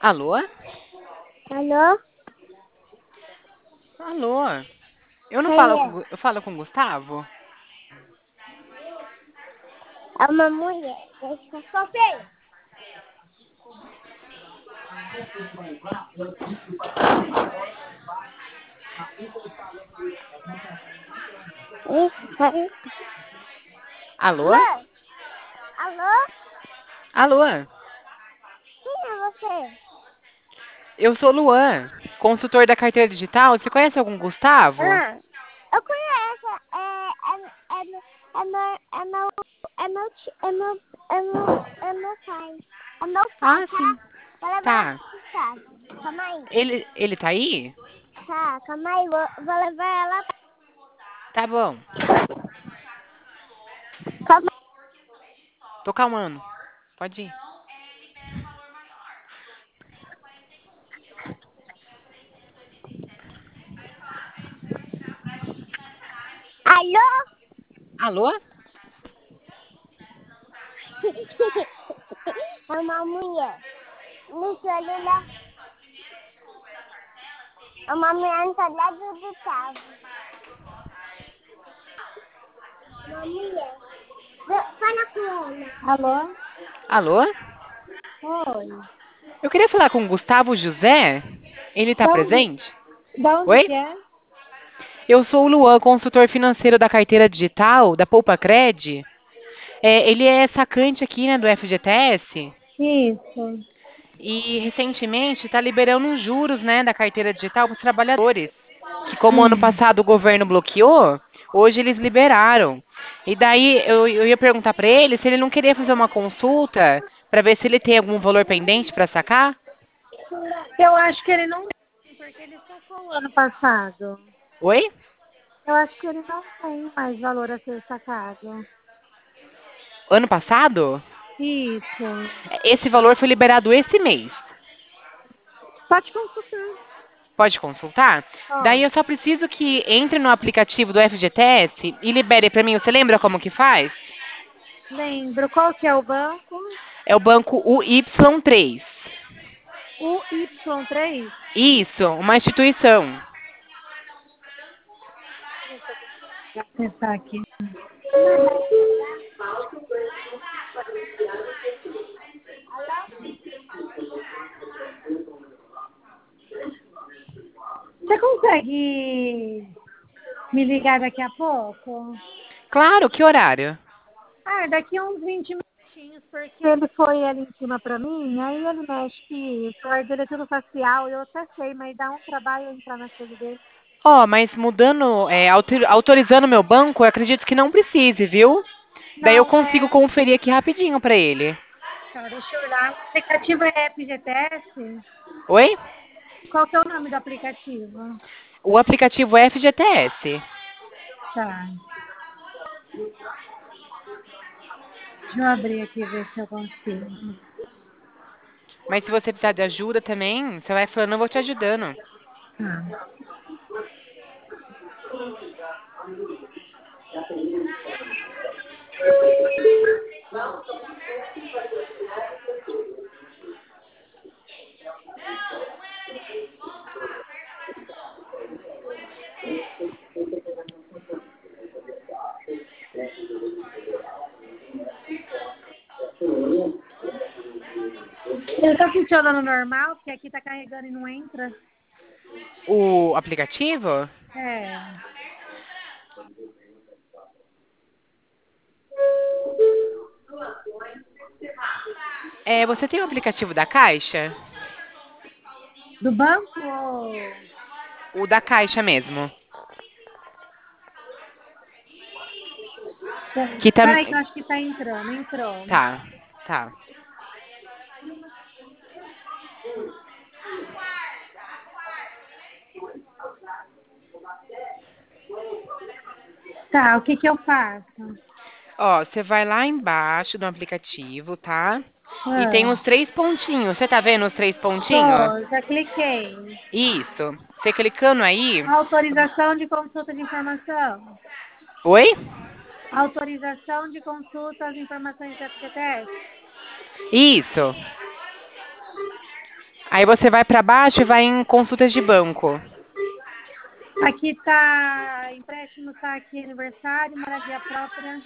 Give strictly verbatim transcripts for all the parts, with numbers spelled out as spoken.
Alô? Alô? Alô? Eu não Quem falo com, é? Gu- eu falo com o Gustavo? É uma mulher. Deixa só ver. Ih, aí. Alô? Alô? Alô? Alô? Quem é você? Eu sou Luan, consultor da carteira digital. Você conhece algum Gustavo? Ah, eu conheço. É, é, é, meu- é, meu, é meu, é meu, ti- é meu, é meu, é meu pai. É meu pai, Ah, tá? sim. Vou levar ela Tá. pra casa. Calma aí. Ele, ele tá aí? Tá, calma aí. Vou, vou levar ela. Tá bom. Calma. Tô calmando. Pode ir. Alô? Alô? É uma mulher. No celular. É uma mulher no celular do carro. Uma mulher. Fala com ela. Alô? Alô? Oi. Eu queria falar com o Gustavo José. Ele tá Da onde, presente? da onde Oi? que é? Eu sou o Luan, consultor financeiro da carteira digital, da Poupa Cred. É, ele é sacante aqui, né, do F G T S. Isso. E recentemente está liberando os juros, né, da carteira digital para os trabalhadores. Que como ano Hum. passado o governo bloqueou, hoje eles liberaram. E daí eu, eu ia perguntar para ele se ele não queria fazer uma consulta para ver se ele tem algum valor pendente para sacar. Eu acho que ele não tem, porque ele sacou o ano passado. Oi? Eu acho que ele não tem mais valor a ser sacado. Ano passado? Isso. Esse valor foi liberado esse mês. Pode consultar. Pode consultar? Daí Ó, eu só preciso que entre no aplicativo do F G T S e libere para mim. Você lembra como que faz? lembro. Qual que é o banco? É o banco U Y três. O Y três. Isso, uma instituição. Vou pensar aqui. Você consegue me ligar daqui a pouco? Claro, que horário? Ah, daqui a uns vinte minutinhos, porque ele foi ali em cima pra mim, aí ele mexe que o celular dele é tudo facial, eu até sei, mas dá um trabalho entrar nas coisas dele. Ó, mas mudando, é, autor- autorizando meu banco, eu acredito que não precise, viu? Daí eu Não, consigo é. conferir aqui rapidinho pra ele. Tá, deixa eu olhar. O aplicativo é F G T S? Oi? Qual que é o nome do aplicativo? O aplicativo é F G T S. Tá. Deixa eu abrir aqui e ver se eu consigo. Mas se você precisar de ajuda também, você vai falando, eu vou te ajudando. Tá. Ele tá funcionando normal, porque aqui tá carregando e não entra. O aplicativo? É. É, você tem o aplicativo da Caixa? Do banco ou... O da Caixa mesmo. Que tá... Peraí que eu acho que tá entrando. Entrou. Tá, tá. Tá, o que que eu faço? Ó, você vai lá embaixo do aplicativo, tá? E tem os Ah, três pontinhos. Você tá vendo os três pontinhos? tô, já cliquei. Isso. Você clicando aí. Autorização de consulta de informação. Oi? Autorização de consulta às informações do F G T S. Isso. Aí você vai pra baixo e vai em consultas de banco. Aqui tá empréstimo, tá aqui aniversário, moradia própria.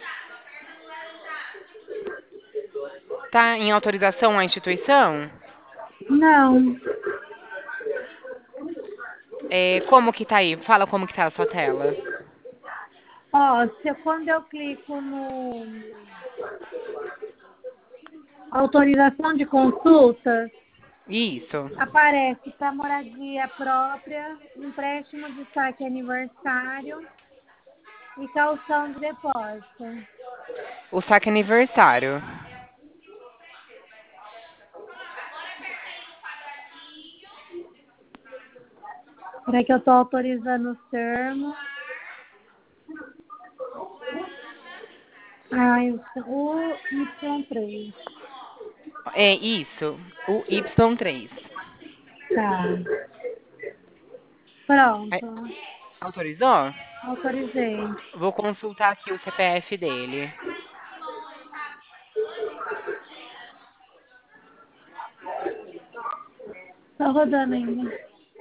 Tá em autorização à instituição? Não. É, como que tá aí? Fala como que tá a sua tela. Ó, se, quando eu clico no autorização de consulta, Isso. aparece para moradia própria, empréstimo de saque aniversário e calção de depósito. O saque aniversário. Peraí que eu tô autorizando os termos. Ah, o Y três. É isso. O Y três. Tá. Aí, Pronto. autorizou? Autorizei. Vou consultar aqui o C P F dele. Tá rodando ainda.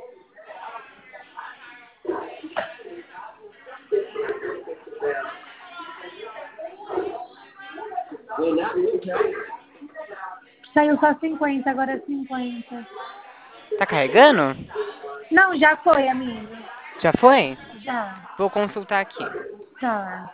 Saiu só cinquenta, agora é cinquenta. Tá carregando? Não, já foi, amigo. Já foi? Já. Vou consultar aqui. Tá.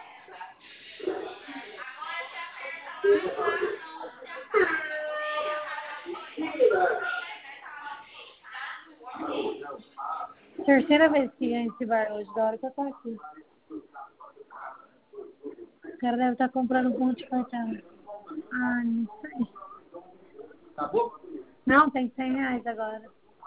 Terceira vez que ia esse bar hoje, da hora que eu tô aqui. O cara deve estar comprando um monte de cartão. Ah, não sei. Não, tem cem reais agora.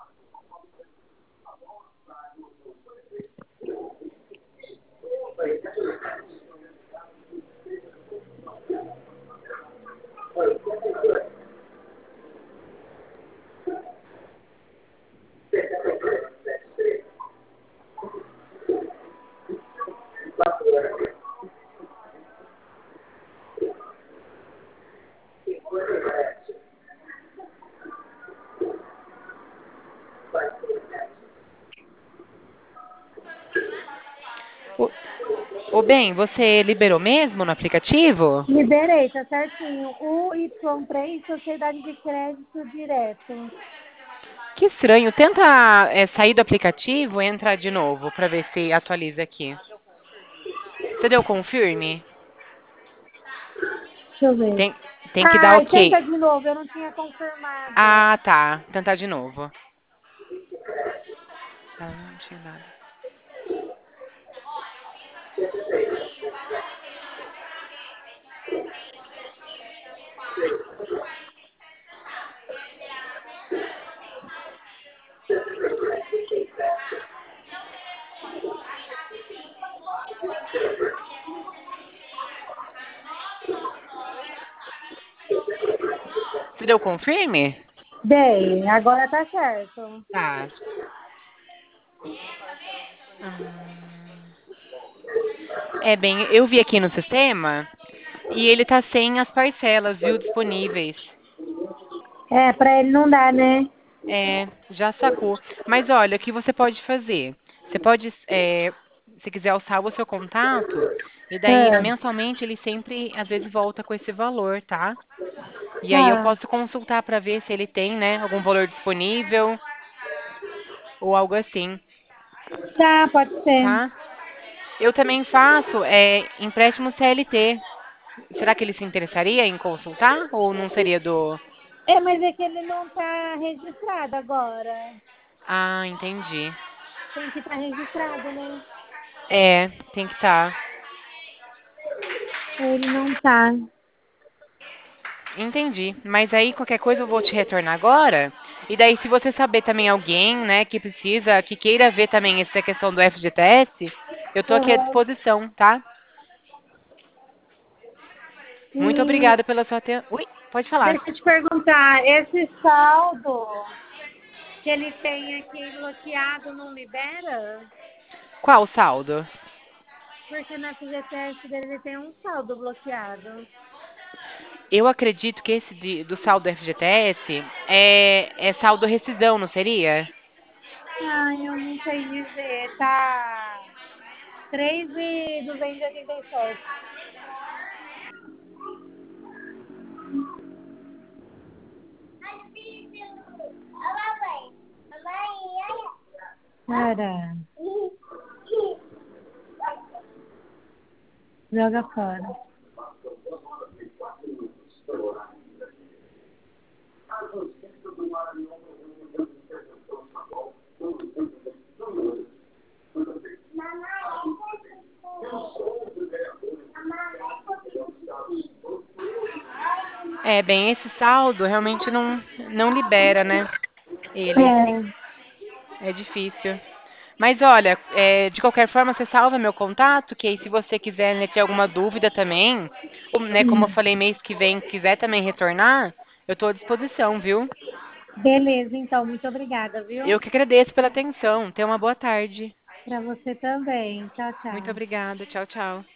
Ô, ô, bem, você liberou mesmo no aplicativo? Liberei, tá certinho. O Y três, Sociedade de Crédito Direto. Que estranho. Tenta é, sair do aplicativo e entrar de novo pra ver se atualiza aqui. Você deu confirme? Deixa eu ver. Tem, tem que dar Ai, ok. tenta de novo, eu não tinha confirmado. Ah, tá. Tentar de novo. Ah, não tinha nada. Você deu confirme? Dei, agora tá certo. Tá. Hum, É bem, eu vi aqui no sistema e ele tá sem as parcelas, viu, disponíveis. É, pra ele não dá, né? É, já sacou. Mas olha, o que você pode fazer? Você pode, é, se quiser alçar o seu contato, e daí É, mensalmente ele sempre, às vezes, volta com esse valor, tá? E aí eu tá. posso consultar para ver se ele tem, né, algum valor disponível ou algo assim, Tá, pode ser. tá? Eu também faço é, empréstimo C L T. Será que ele se interessaria em consultar ou não seria do... É, mas é que ele não tá registrado agora. Ah, entendi. Tem que estar registrado, né? É, tem que estar. Ele não tá. Entendi. Mas aí qualquer coisa eu vou te retornar agora. E daí se você saber também alguém, né, que precisa, que queira ver também essa questão do F G T S, eu tô aqui à Uhum. disposição, tá? Muito E obrigada pela sua atenção. Ui, pode falar. deixa eu te perguntar, esse saldo que ele tem aqui bloqueado não libera? Qual o saldo? Porque na F G T S dele ele tem um saldo bloqueado. Eu acredito que esse de- do saldo do F G T S é, é saldo rescisão, não seria? Ai, eu não sei dizer. Tá três mil duzentos e oitenta e sete. Cara, joga fora. É, bem, esse saldo realmente não, não libera, né? Ele. É, É difícil. Mas olha, é, de qualquer forma, você salva meu contato, que aí se você quiser, né, ter alguma dúvida também, ou, né, como eu sim. falei, mês que vem, quiser também retornar, eu estou à disposição, viu? Beleza, então, muito obrigada, viu? Eu que agradeço pela atenção. Tenha uma boa tarde. Para você também. Tchau, Muito tchau. obrigada. Tchau, tchau.